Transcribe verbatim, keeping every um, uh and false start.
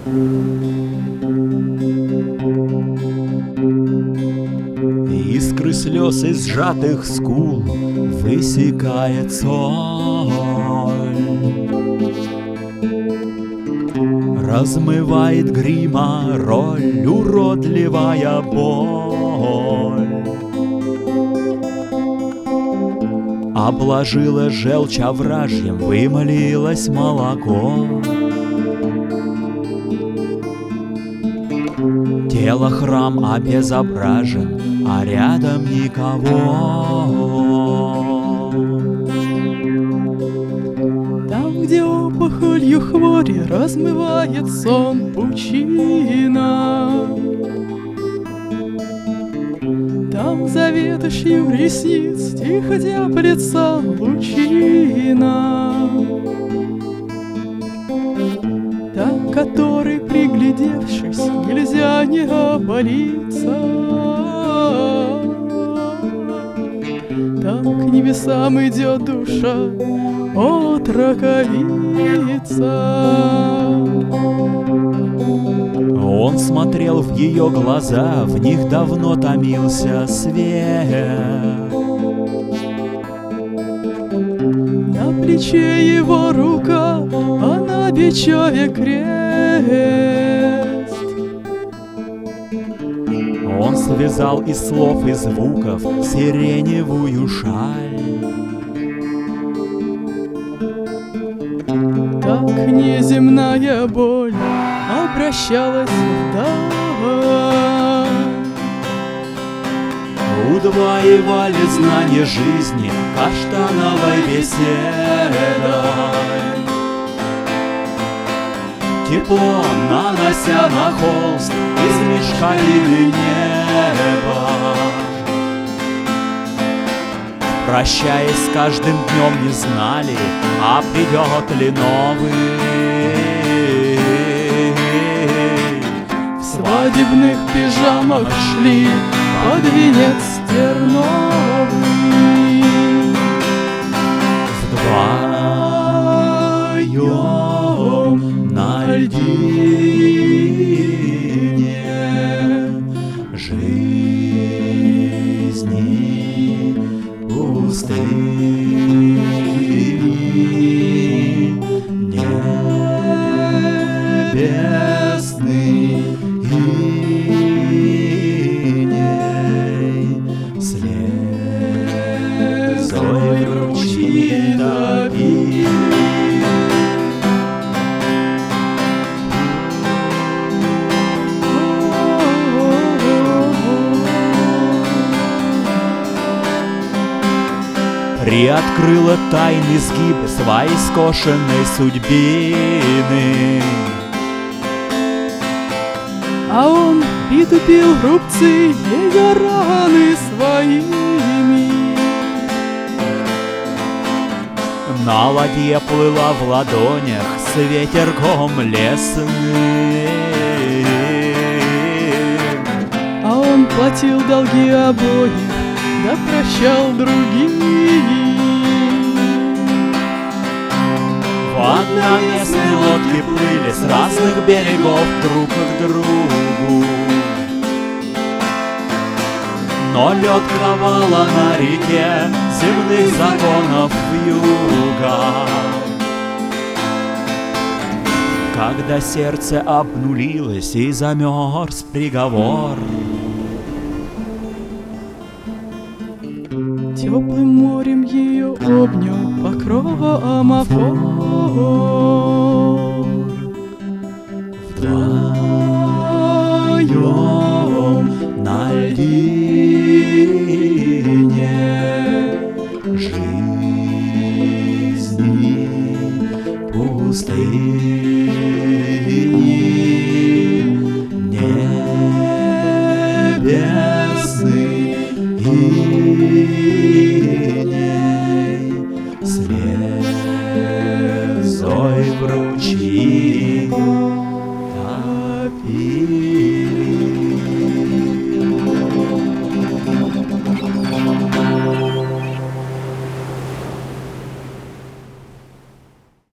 Искры слез из сжатых скул высекает соль, размывает грима роль уродливая боль. Обложила желчь овражьем, вымолилось молоко. Тело храм обезображен, а рядом никого. Там, где опухолью хвори размывает сон пучина, там за ветошью ресниц тихо теплится лучина. Там, который, приглядевшись, нельзя не оболиться. Там к небесам идет душа от раковица. Он смотрел в ее глаза, в них давно томился свет. На плече его рука, а на бичеве крест. Он связал из слов и звуков сиреневую шаль. Так неземная боль обращалась вдаль. Удваивали знания жизни каштановой беседой. Тепло нанося на холст из мешковины неба. Прощаясь с каждым днем, не знали, а придет ли новый. В свадебных пижамах шли под венец терновый. Вдвоем на льдине жизни пустыни небесный иней слезой в ручьи топили. Приоткрыла тайный сгиб своей скошенной судьбины. А он притупил рубцы ее раны своими. На ладье плыла в ладонях с ветерком лесным. А он платил долги обоих, да прощал другие. В одноместной лодке плыли с разных берегов друг к другу. Но лед ковала на реке земных законов юга. Когда сердце обнулилось и замерз приговор, теплым морем ее обнял покрова амафор. Вдвоем на льдине жизни пустыни небесный иней слезой в ручьи